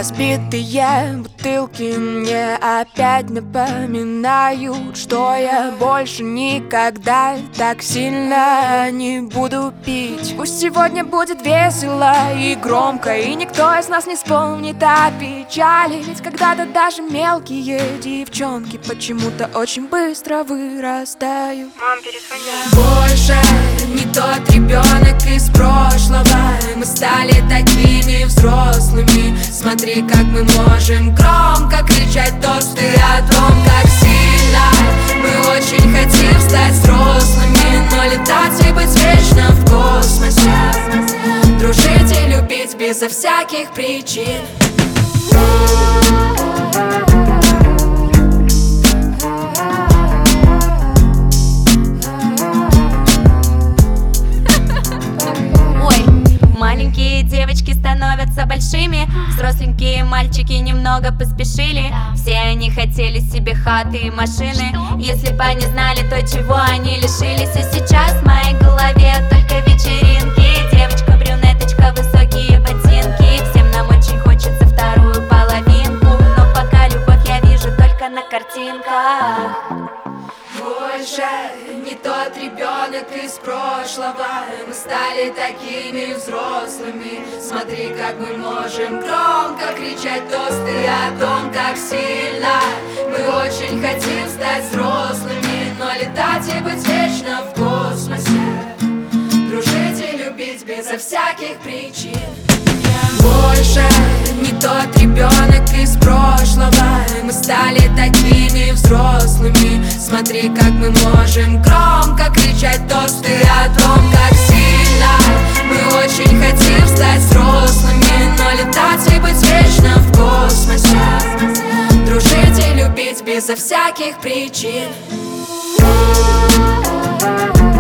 Разбитые бутылки мне опять напоминают, что я больше никогда так сильно не буду пить. Пусть сегодня будет весело и громко, и никто из нас не вспомнит о печали. Ведь когда-то даже мелкие девчонки почему-то очень быстро вырастают. Мам, перезвони. Больше не тот ребенок из прошлого. Мы стали такими взрослыми. Смотри, как мы можем громко кричать тосты о том, как сильно мы очень хотим стать взрослыми, но летать и быть вечно в космосе, дружить и любить безо всяких причин. Маленькие девочки становятся большими, взросленькие мальчики немного поспешили. Все они хотели себе хаты и машины. Если бы они знали то, чего они лишились. И сейчас в моей голове только вечеринки. Девочка-брюнеточка, высокие ботинки. Всем нам очень хочется вторую половинку, но пока любовь я вижу только на картинках. Больше не тот ребенок из прошлого. Мы стали такими взрослыми. Смотри, как мы можем громко кричать тосты о том, как сильно мы очень хотим стать взрослыми, но летать и быть вечно в космосе, дружить и любить безо всяких причин. Больше не тот ребенок из прошлого. Мы стали такими взрослыми. Смотри, как мы можем громко кричать тосты о том, как сильно мы очень хотим стать взрослыми, но летать и быть вечно в космосе, дружить и любить безо всяких причин.